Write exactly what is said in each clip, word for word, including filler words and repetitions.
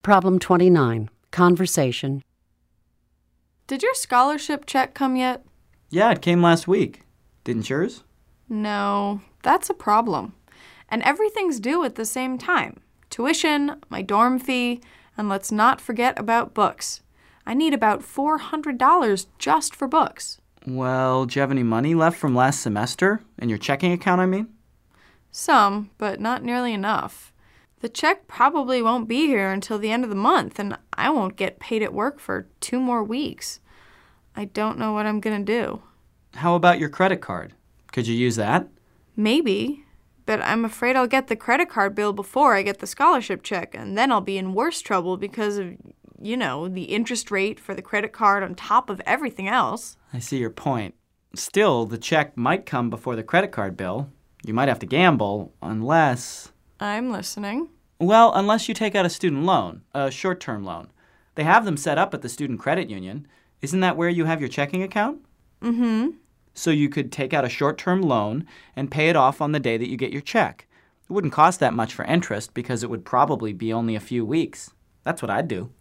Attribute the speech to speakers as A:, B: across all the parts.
A: Problem twenty-nine. Conversation.
B: Did your scholarship check come yet?
C: Yeah, it came last week. Didn't yours?
B: No, that's a problem. And everything's due at the same time. Tuition, my dorm fee, and let's not forget about books. I need about four hundred dollars just for books.
C: Well, do you have any money left from last semester? In your checking account, I mean?
B: Some, but not nearly enough. The check probably won't be here until the end of the month, and I won't get paid at work for two more weeks. I don't know what I'm going to do.
C: How about your credit card? Could you use that?
B: Maybe, but I'm afraid I'll get the credit card bill before I get the scholarship check, and then I'll be in worse trouble because of, you know, the interest rate for the credit card on top of everything else.
C: I see your point. Still, the check might come before the credit card bill. You might have to gamble, unless...
B: I'm listening.
C: Well, unless you take out a student loan, a short-term loan. They have them set up at the student credit union. Isn't that where you have your checking account?
B: Mm-hmm.
C: So you could take out a short-term loan and pay it off on the day that you get your check. It wouldn't cost that much for interest because it would probably be only a few weeks. That's what I'd do.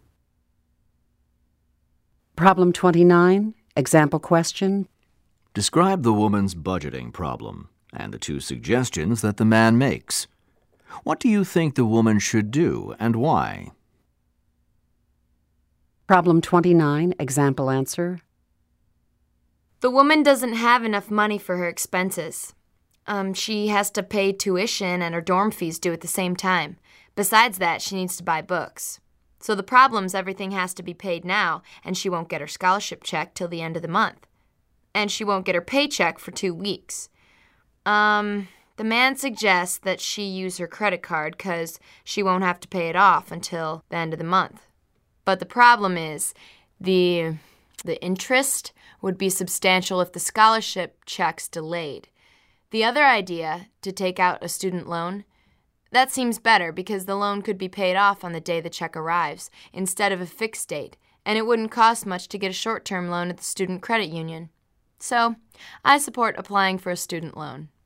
A: Problem twenty-nine. Example question.
D: Describe the woman's budgeting problem and the two suggestions that the man makes. What do you think the woman should do and why?
A: Problem twenty-nine. Example answer.
E: The woman doesn't have enough money for her expenses. Um, she has to pay tuition and her dorm fees due at the same time. Besides that, she needs to buy books. So the problem's everything has to be paid now, and she won't get her scholarship check till the end of the month. And she won't get her paycheck for two weeks. Um, the man suggests that she use her credit card because she won't have to pay it off until the end of the month. But the problem is, the, the interest would be substantial if the scholarship check's delayed. The other idea, to take out a student loan, that seems better because the loan could be paid off on the day the check arrives instead of a fixed date, and it wouldn't cost much to get a short-term loan at the student credit union. So, I support applying for a student loan.